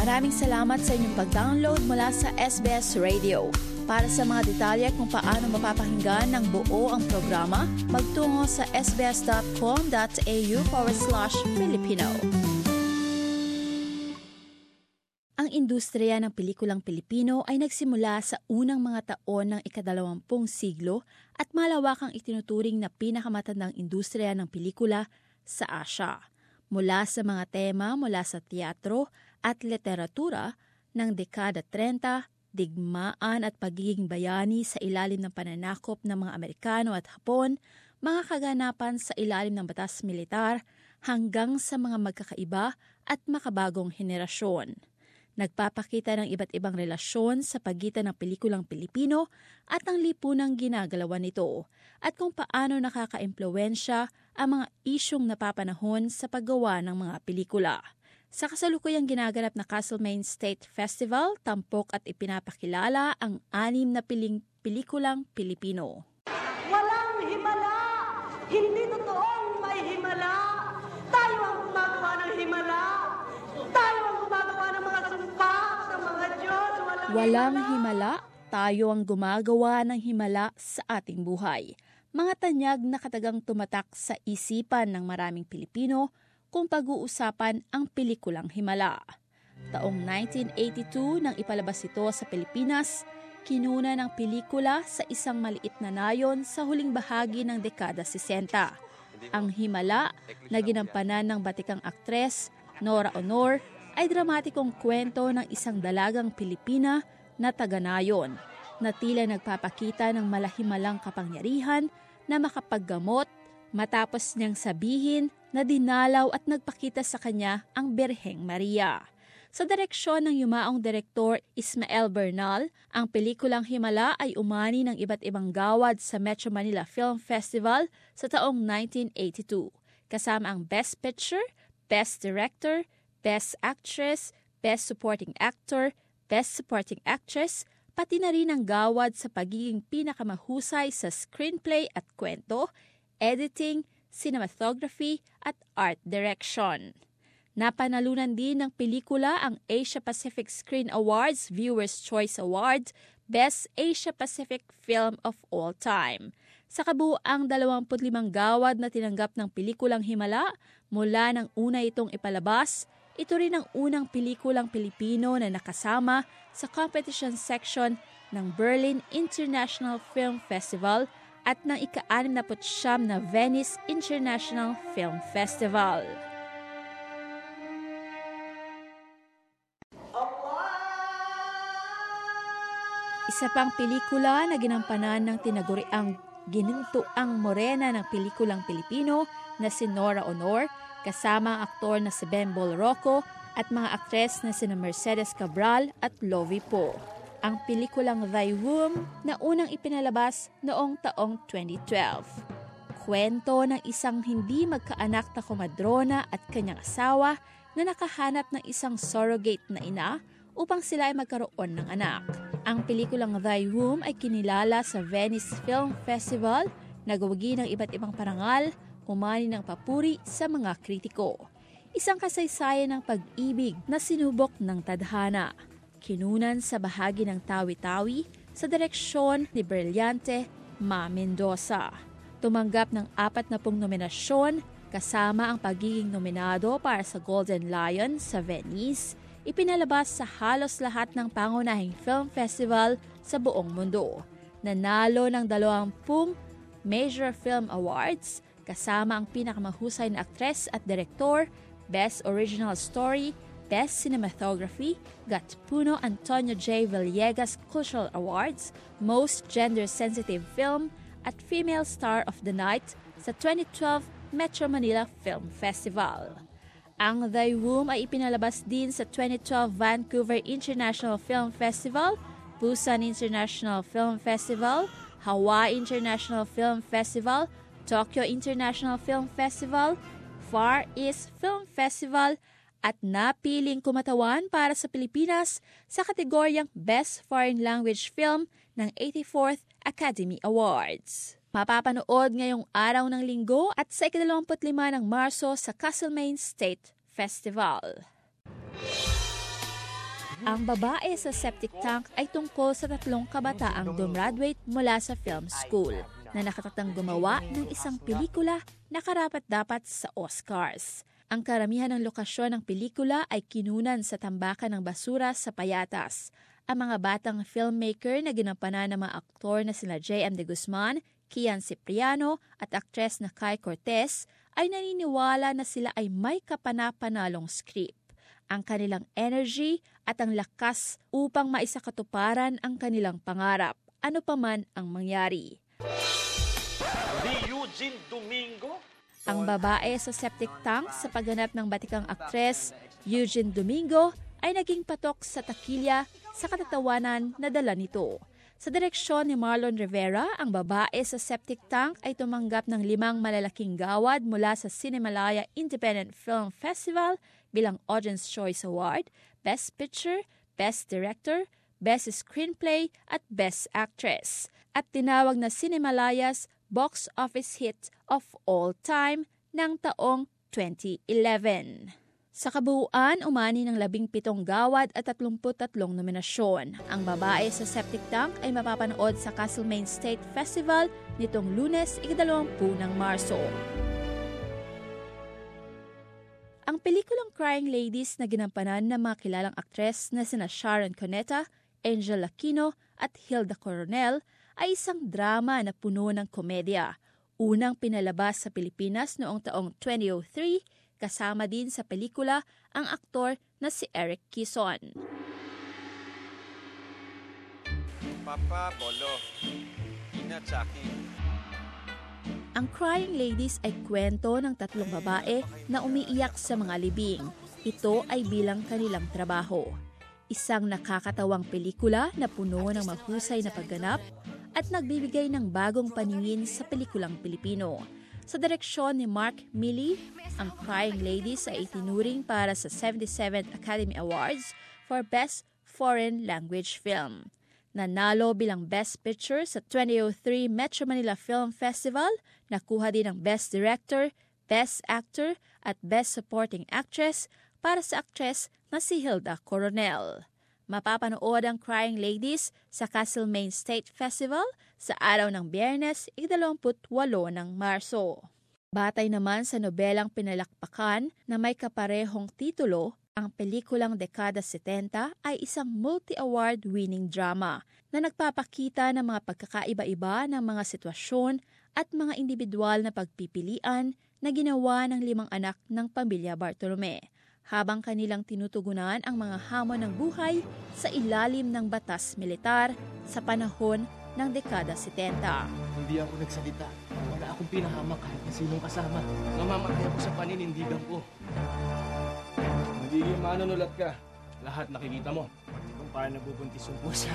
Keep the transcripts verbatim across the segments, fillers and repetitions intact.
Maraming salamat sa inyong pag-download mula sa S B S Radio. Para sa mga detalye kung paano mapapakinggan ng buo ang programa, magtungo sa sbs.com.au forward slash Filipino. Ang industriya ng pelikulang Pilipino ay nagsimula sa unang mga taon ng ikadalawampung siglo at malawakang itinuturing na pinakamatandang industriya ng pelikula sa Asya. Mula sa mga tema mula sa teatro at literatura ng dekada trenta, digmaan at pagiging bayani sa ilalim ng pananakop ng mga Amerikano at Hapon, mga kaganapan sa ilalim ng batas militar hanggang sa mga magkakaiba at makabagong henerasyon. Nagpapakita ng iba't ibang relasyon sa pagitan ng pelikulang Pilipino at ang lipunang ginagalawan nito at kung paano nakaka-impluwensya ang mga isyong napapanahon sa paggawa ng mga pelikula. Sa kasalukuyang ginaganap na Castlemaine State Festival, tampok at ipinapakilala ang anim na piling pelikulang Pilipino. Walang himala! Hindi totoong may himala! Tayo ang gumagawa ng himala! Tayo ang gumagawa ng mga sumpa sa mga Diyos! Walang, Walang himala, tayo ang gumagawa ng himala sa ating buhay. Mga tanyag na katagang tumatak sa isipan ng maraming Pilipino kung pag-uusapan ang pelikulang Himala. Taong nineteen eighty-two nang ipalabas ito sa Pilipinas, kinuna ng pelikula sa isang maliit na nayon sa huling bahagi ng dekada sesenta. Ang Himala, na ginampanan ng batikang aktres Nora Honor, ay dramatikong kwento ng isang dalagang Pilipina na taga-nayon, na tila nagpapakita ng malahimalang kapangyarihan na makapaggamot matapos niyang sabihin na dinalaw at nagpakita sa kanya ang Birheng Maria. Sa direksyon ng yumaong direktor Ismael Bernal, ang pelikulang Himala ay umani ng iba't ibang gawad sa Metro Manila Film Festival sa taong nineteen eighty-two, kasama ang Best Picture, Best Director, Best Actress, Best Supporting Actor, Best Supporting Actress, pati na rin ang gawad sa pagiging pinakamahusay sa screenplay at kwento, editing, cinematography at art direction. Napanalunan din ng pelikula ang Asia Pacific Screen Awards Viewers' Choice Award, Best Asia Pacific Film of All Time. Sa kabuuang dalawampu't limang gawad na tinanggap ng pelikulang Himala, mula nang una itong ipalabas, ito rin ang unang pelikulang Pilipino na nakasama sa competition section ng Berlin International Film Festival at ng ika-anim na putsyam na Venice International Film Festival. Isa pang pelikula na ginampanan ng tinaguriang Ginuntuang Morena ng pelikulang Pilipino na si Nora Honor, kasama ang aktor na si Bembol Rocco at mga aktres na sina Mercedes Cabral at Lovie Poe. Ang pelikulang Thy Womb na unang ipinalabas noong taong twenty twelve. Kwento ng isang hindi magkaanak na komadrona at kanyang asawa na nakahanap ng isang surrogate na ina upang sila ay magkaroon ng anak. Ang pelikulang Thy Womb ay kinilala sa Venice Film Festival, nagawagi ng iba't ibang parangal, umani ng papuri sa mga kritiko. Isang kasaysayan ng pag-ibig na sinubok ng tadhana. Kinunan sa bahagi ng Tawi-Tawi sa direksyon ni Brillante Ma Mendoza. Tumanggap ng apat na pung nominasyon kasama ang pagiging nominado para sa Golden Lion sa Venice, ipinalabas sa halos lahat ng pangunahing film festival sa buong mundo. Nanalo ng dalawampung Major Film Awards kasama ang pinakamahusay na aktres at direktor, Best Original Story, Best Cinematography, Gatpuno Antonio J. Villegas Cultural Awards, Most Gender-Sensitive Film, at Female Star of the Night sa twenty twelve Metro Manila Film Festival. Ang Thy Womb ay ipinalabas din sa twenty twelve Vancouver International Film Festival, Busan International Film Festival, Hawaii International Film Festival, Tokyo International Film Festival, Far East Film Festival, at napiling kumatawan para sa Pilipinas sa kategoryang Best Foreign Language Film ng eighty-fourth Academy Awards. Mapapanood ngayong araw ng Linggo at sa ikadalawamput lima ng Marso sa Castlemaine State Festival. Ang Babae sa Septic Tank ay tungkol sa tatlong kabataang dumraduate mula sa film school na nakatatang gumawa ng isang pelikula na karapat-dapat sa Oscars. Ang karamihan ng lokasyon ng pelikula ay kinunan sa tambakan ng basura sa Payatas. Ang mga batang filmmaker na ginampanan ng mga aktor na sina J M De Guzman, Kian Cipriano at aktres na Kai Cortez ay naniniwala na sila ay may kapanapanalong script. Ang kanilang energy at ang lakas upang maisakatuparan ang kanilang pangarap, ano pa man ang mangyari. Di Eugene Domingo? Ang Babae sa Septic Tank sa pagganap ng batikang aktres Eugene Domingo ay naging patok sa takilya sa katatawanan na dala nito. Sa direksyon ni Marlon Rivera, ang Babae sa Septic Tank ay tumanggap ng limang malalaking gawad mula sa Cinemalaya Independent Film Festival bilang Audience Choice Award, Best Picture, Best Director, Best Screenplay at Best Actress. At tinawag na Cinemalaya's box office hit of all time ng taong twenty eleven. Sa kabuuan, umani ng labing pitong gawad at tatlumput tatlong nominasyon. Ang Babae sa Septic Tank ay mapapanood sa Castlemaine State Festival nitong Lunes, ikadalawampu ng Marso. Ang pelikulang Crying Ladies na ginampanan ng mga kilalang aktres na sina Sharon Cuneta, Angel Aquino at Hilda Coronel ay isang drama na puno ng komedya. Unang pinalabas sa Pilipinas noong taong twenty oh three, kasama din sa pelikula ang aktor na si Eric Quezon. Papa, Bolo. Ina, Chucky. Ang Crying Ladies ay kwento ng tatlong babae na umiiyak sa mga libing. Ito ay bilang kanilang trabaho. Isang nakakatawang pelikula na puno ng mahusay na pagganap at nagbibigay ng bagong paningin sa pelikulang Pilipino. Sa direksyon ni Mark Milley, ang Crying Ladies ay itinuring para sa seventy-seventh Academy Awards for Best Foreign Language Film. Nanalo bilang Best Picture sa twenty oh three Metro Manila Film Festival, nakuha din ang Best Director, Best Actor at Best Supporting Actress para sa aktres na si Hilda Coronel. Mapapanood ang Crying Ladies sa Castlemaine State Festival sa araw ng Biyernes, ikadalawamput walo ng Marso. Batay naman sa nobelang Pinalakpakan na may kaparehong titulo, ang pelikulang Dekada setenta ay isang multi-award-winning drama na nagpapakita ng mga pagkakaiba-iba ng mga sitwasyon at mga individual na pagpipilian na ginawa ng limang anak ng pamilya Bartolome, habang kanilang tinutugunan ang mga hamon ng buhay sa ilalim ng batas militar sa panahon ng dekada setenta. Hindi ako nagsalita. Wala akong pinahamak kahit na sinong kasama. Mamamatay ako sa paninindigan ko. Magiging manunulat ka. Lahat nakikita mo. Kung paano nabubuntis yung pusa.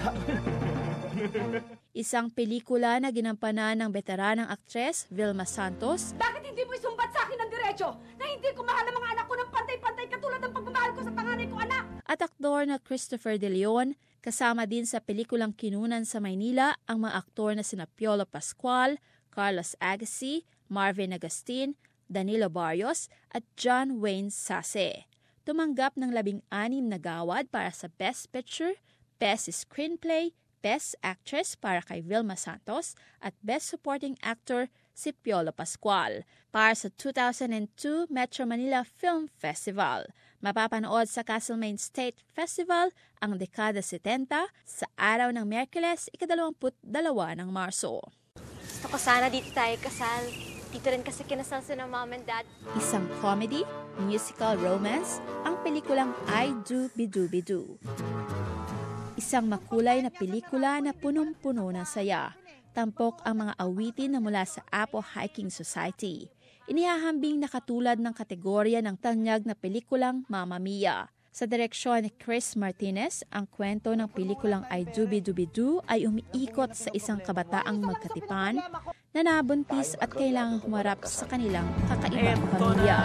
Isang pelikula na ginampanan ng veteranang aktres Vilma Santos. Bakit hindi mo isumbat sa akin ng diretso na hindi ko mahal ang mga anak ko ng pantay-pantay katulad ng pagmamahal ko sa panganay ko anak? At aktor na Christopher De Leon, kasama din sa pelikulang kinunan sa Maynila ang mga aktor na sina Piolo Pascual, Carlos Agassi, Marvin Agustin, Danilo Barrios at John Wayne Sase. Tumanggap ng labing-anim na gawad para sa Best Picture, Best Screenplay, Best Actress para kay Vilma Santos at Best Supporting Actor si Piolo Pascual para sa two thousand two Metro Manila Film Festival. Mapapanood sa Castlemaine State Festival ang Dekada setenta sa araw ng Miyerkules, ikadalawamput dalawa ng Marso. Gusto ko sana dito tayo kasal. Dito rin kasi kinasal sa ng mom and dad. Isang comedy, musical romance, ang pelikulang I Do Bidu Bidu. Isang makulay na pelikula na punong-puno ng saya. Tampok ang mga awitin na mula sa Apo Hiking Society. Inihahambing na katulad ng kategorya ng tanyag na pelikulang Mamma Mia. Sa direksyon ni Chris Martinez, ang kwento ng pelikulang I Do Bidu Bidu ay umiikot sa isang kabataang magkatipan na nabuntis at kailangang humarap sa kanilang kakaibang pamilya.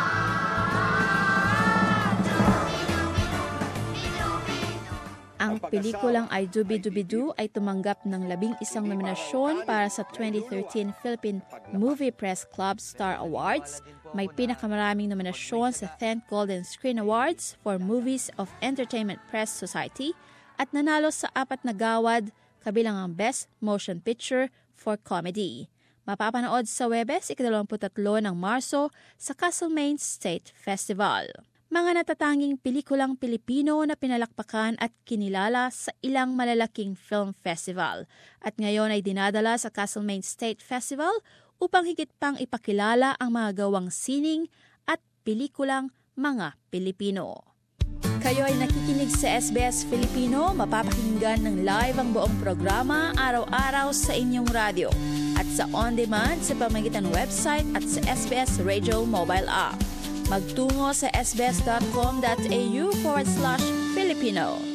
Ang pelikulang I Doobie Doobie Doo ay tumanggap ng labing isang nominasyon para sa twenty thirteen Philippine Movie Press Club Star Awards. May pinakamaraming nominasyon sa tenth Golden Screen Awards for Movies of Entertainment Press Society at nanalo sa apat na gawad, kabilang ang Best Motion Picture for Comedy. Mapapanood sa Webes ikadalawamput-tatlo ng Marso sa Castlemaine State Festival. Mga natatanging pelikulang Pilipino na pinalakpakan at kinilala sa ilang malalaking film festival at ngayon ay dinadala sa Castlemaine State Festival upang higit pang ipakilala ang mga gawang sining at pelikulang mga Pilipino. Kayo ay nakikinig sa S B S Filipino, mapapakinggan ng live ang buong programa araw-araw sa inyong radyo at sa on-demand sa pamamagitan ng website at sa S B S Radio mobile app. Magtungo sa sbs.com.au forward slash Filipino.